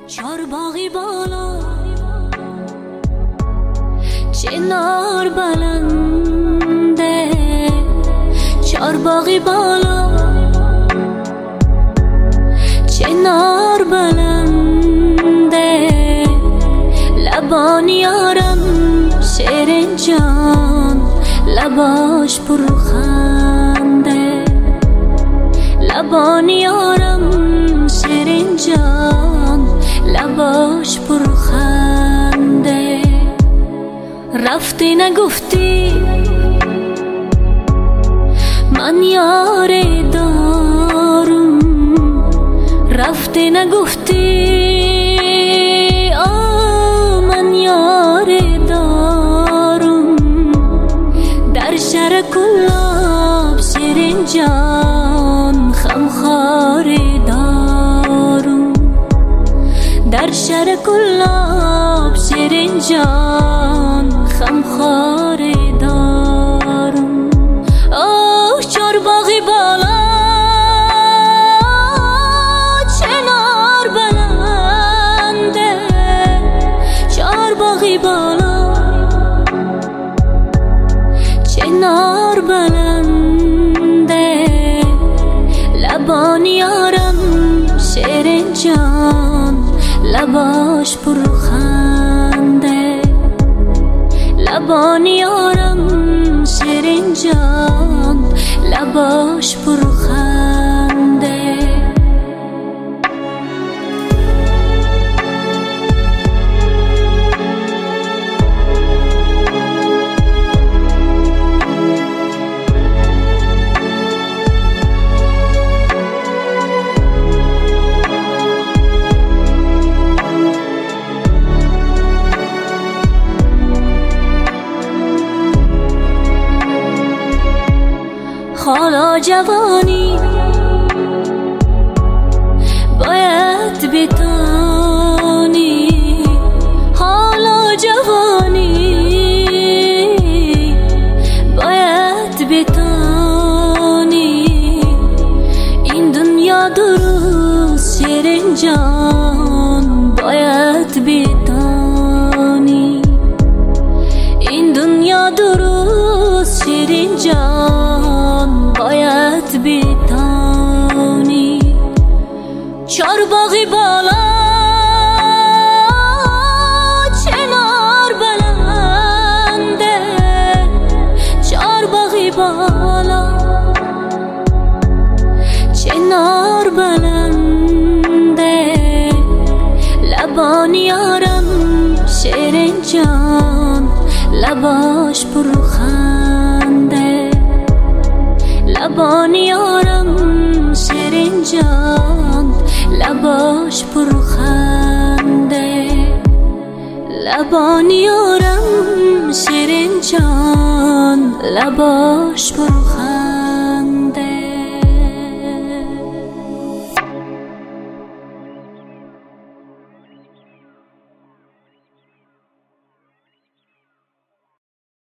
چارباغی بالا چنار بلنده، چارباغی بالا چنار بلنده، لبان یارم شیرین جان لباش پرخنده، لبان یارم شیرین جان لباش پرخنده. رفتی نگفتی من یار دارم، رفتی نگفتی من یار دارم، در شهر کلاب شیرین جان خمخار دارم، در شهر کلاب شیرین جان خمخار دارم. چارباغی بالا چنار بلنده، چارباغی بالا چنار بلنده، لبان یارم شیرین جان لباش پرخنده، لبان یارم شیرین جان لباش پرخنده. حالا جوانی باید بتانی، حالا جوانی باید بتانی، این دنیا درست شیرین جان باید بتانی، این دنیا درست شیرین جان باید بتانی. چارباغی بالا چنار بلنده، چارباغی بالا چنار بلنده، لبان یارم شیرین جان لباش پرخنده، لبان یارم شیرین جان لباش پرخنده، لبان یارم شیرین جان لباش پرخنده.